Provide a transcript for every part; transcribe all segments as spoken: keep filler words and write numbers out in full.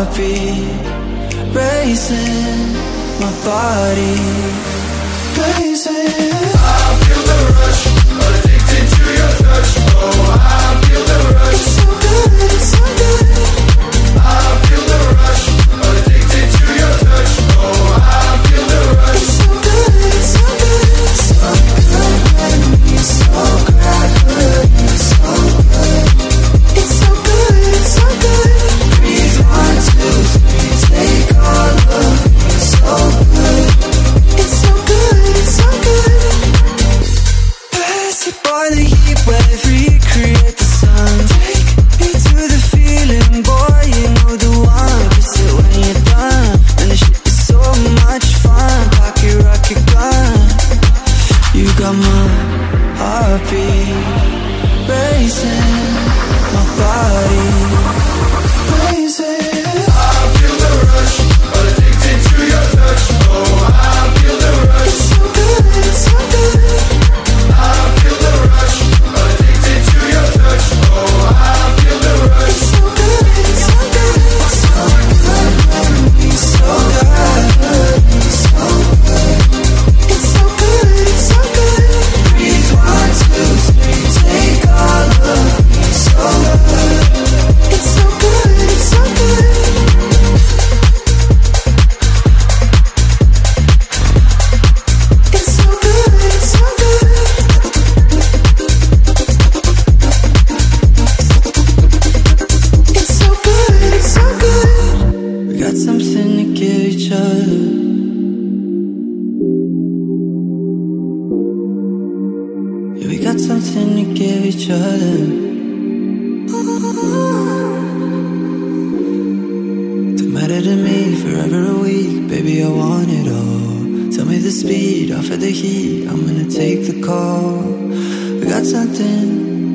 heartbeat racing, my body racing. I feel the rush, addicted to your touch. Oh, I feel the rush. It's so good, it's so good. I feel the rush, addicted to your touch. Oh, I feel the rush. It's so good, it's so good. So good when we so gravity, so good. It's so good, it's so good. Breathe one, two, three, take all of me, so good. It's so good, it's so good. Pass it by the heat wave, recreate the sun. Take me to the feeling, boy, you know the one. Kiss it when you're done, and the shit is so much fun. Pocket rocket gun, you got my heartbeat racing, my body racing. I feel the rush, addicted to your touch. Oh, I feel the rush. It's so good, it's so good. I feel the rush, addicted to your touch. Oh, I feel the rush. It's so good, it's so good. So good when we so good, so good. It's so good, it's so good. Breathe one, two, three, take all of me, so good. It's so good, it's so good. It's so good, it's so good. It's so good, it's so good. We got something to give each other. Yeah, we got something to give each other. Don't matter to me, forever a week. Baby, I want it all. Tell me the speed, offer the heat. I'm gonna take the call. We got something.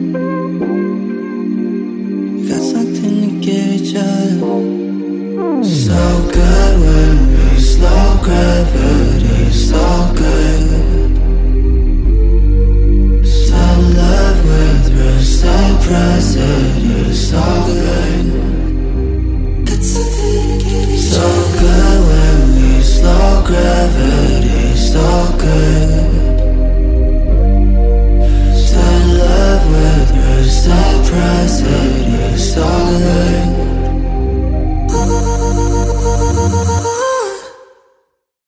We got something to give each other. So good when we slow gravity.